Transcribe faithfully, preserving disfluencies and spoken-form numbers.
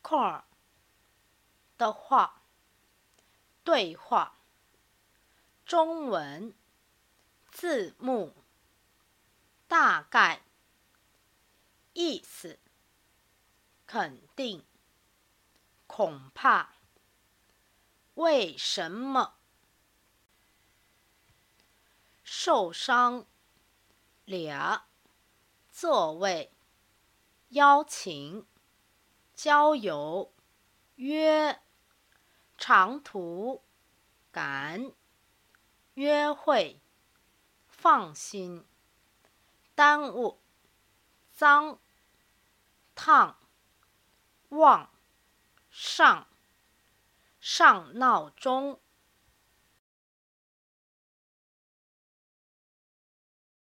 call 的话，对话，中文，字幕，大概，意思，肯定，恐怕，为什么，受伤，俩，座位，邀请，郊游，约，长途，赶，约会，放心，耽误，脏，烫，忘，上，上闹钟。